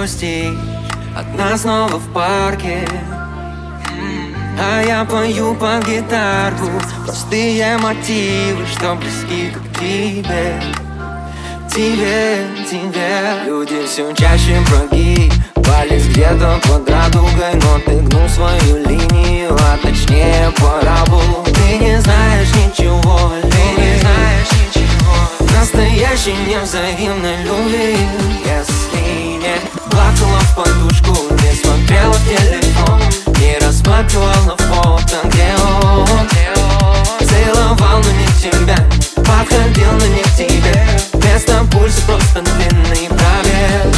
грустишь, одна снова в парке, а я пою под гитарку простые мотивы, что близки к тебе. Тебе люди все чаще прогибались где-то под радугой, но ты гнул свою линию, а точнее параболу. Ты не знаешь ничего, настоящей невзаимной любви. Если не плакала в подушку, не смотрела в телефон, не рассматривал на фото, где он. Целовал, но не тебя, подходил, но не к тебе. Вместо пульса просто длинный пробег.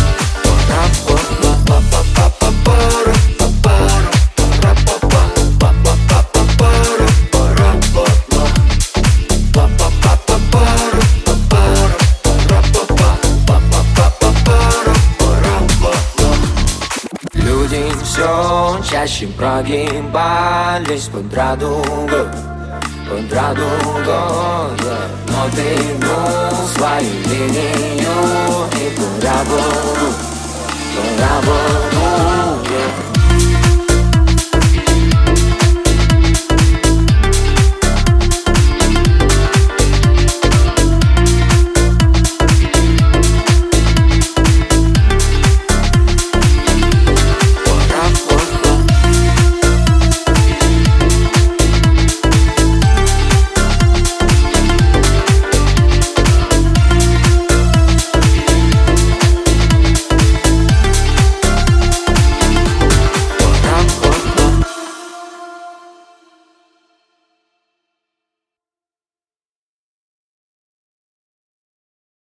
Люди все чаще прогибались под радугой, yeah. Но ты гнул свою линию и параболу.